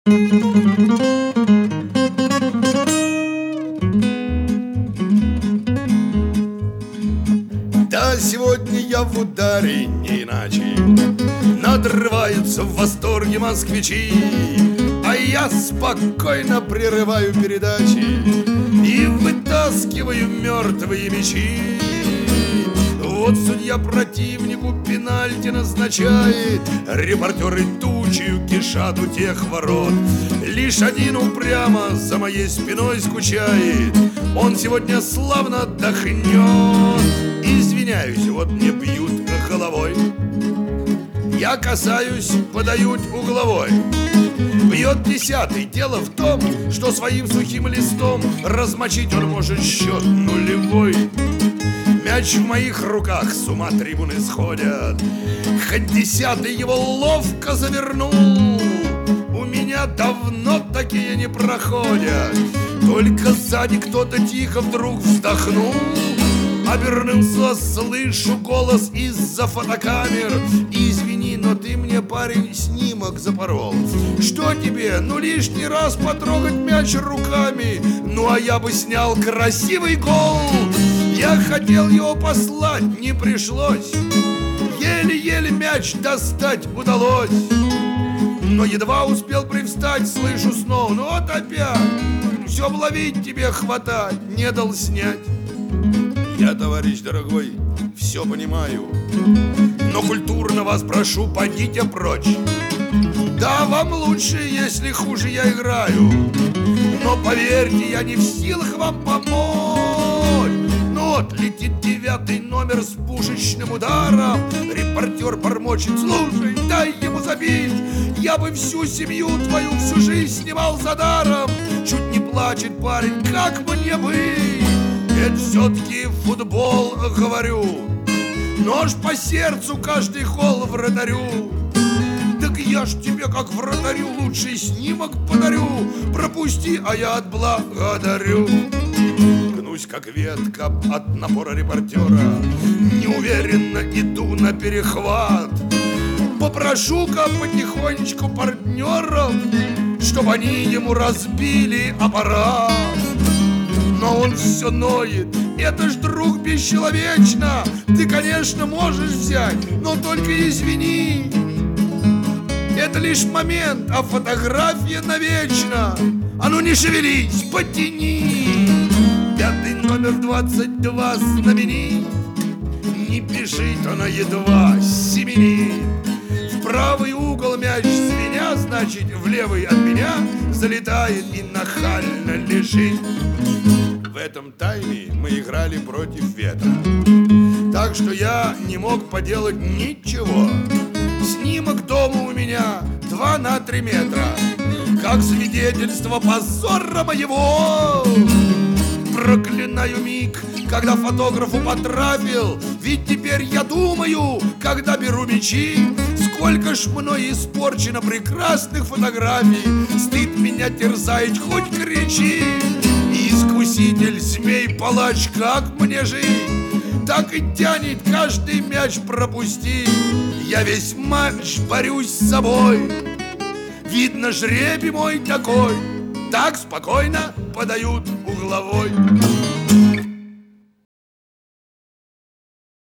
Да, сегодня я в ударе, не иначе. Надрываются в восторге москвичи, а я спокойно прерываю передачи и вытаскиваю мертвые мячи. Вот судья противнику пенальти назначает, репортеры тучью кишат у тех ворот. Лишь один упрямо за моей спиной скучает, он сегодня славно отдохнет. Извиняюсь, вот мне бьют головой, я касаюсь, подают угловой. Бьет 10-й, дело в том, что своим сухим листом размочить он может счет нулевой. Мяч в моих руках, с ума трибуны сходят, хоть 10-й его ловко завернул. У меня давно такие не проходят. Только сзади кто-то тихо вдруг вздохнул. Обернулся, слышу голос из-за фотокамер: извини, но ты мне, парень, снимок запорол. Что тебе, ну лишний раз потрогать мяч руками? Ну а я бы снял красивый гол. Я хотел его послать, не пришлось, еле-еле мяч достать удалось. Но едва успел привстать, слышу снова: ну вот опять, все ловить тебе хватать, не дал снять. Я, товарищ дорогой, все понимаю, но культурно вас прошу, подите прочь. Да, вам лучше, если хуже я играю, но поверьте, я не в силах вам помочь. Ну вот летит 9-й номер с пушечным ударом, репортер бормочет: слушай, дай ему забить, я бы всю семью твою всю жизнь снимал за даром. Чуть не плачет парень: как мне быть? Это все-таки футбол, говорю, нож по сердцу каждый гол вратарю. Так я ж тебе, как вратарю, лучший снимок подарю. Пропусти, а я отблагодарю. Гнусь, как ветка от напора репортера, неуверенно иду на перехват. Попрошу-ка потихонечку партнеров, чтоб они ему разбили аппарат. Но он все ноет: это ж, друг, бесчеловечно. Ты, конечно, можешь взять, но только извини, это лишь момент, а фотография навечно. А ну не шевелись, потяни. 5-й номер 22 знаменит, не бежит, она едва семенит. В правый угол мяч звеня, значит, в левый от меня залетает и нахально лежит. В этом тайме мы играли против ветра, так что я не мог поделать ничего. Снимок дома у меня 2 на 3 метра, как свидетельство позора моего. Проклинаю миг, когда фотографу потрапил, ведь теперь я думаю, когда беру мячи, сколько ж мной испорчено прекрасных фотографий. Стыд меня терзает, хоть кричи. Искуситель, змей-палач, как мне жить? Так и тянет каждый мяч пропустить. Я весь матч борюсь с собой, видно, жребий мой такой. Так спокойно подают угловой.